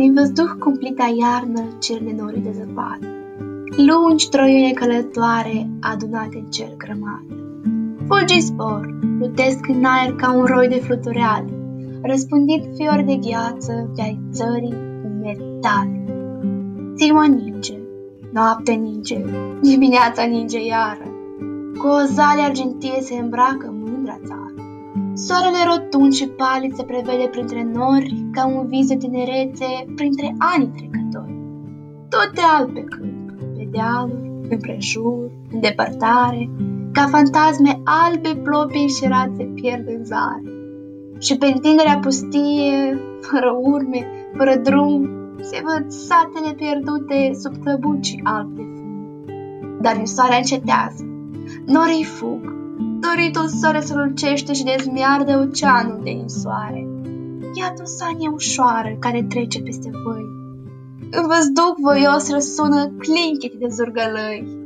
Din văzduh cumplita iarnă cirne norii de zăpadă, lungi troiene călătoare adunate în cer grămadă. Fulgi zbor, plutesc în aer ca un roi de flutureale, răspândit fior de gheață pe-ai țării metale. Ziua ninge, noapte ninge, dimineața ninge iară, cu o zale argintie se îmbracă mândra țară. Soarele rotund și palid se prevede printre nori, ca un vis de tinerețe printre ani trecători. Tot de alb pe câmp, pe dealuri, împrejur, în depărtare, ca fantasme albe plopii și rațe pierd în zare. Și pe întinderea pustie, fără urme, fără drum, se văd satele pierdute sub clăbucii albi de fum. Dar nisoarea încetează, norii fug, doritul soare se lucește și dezmiardă oceanul de ninsoare. Iată o sanie ușoară care trece peste voi. În văzduh voios răsună clinchete de zurgălăi.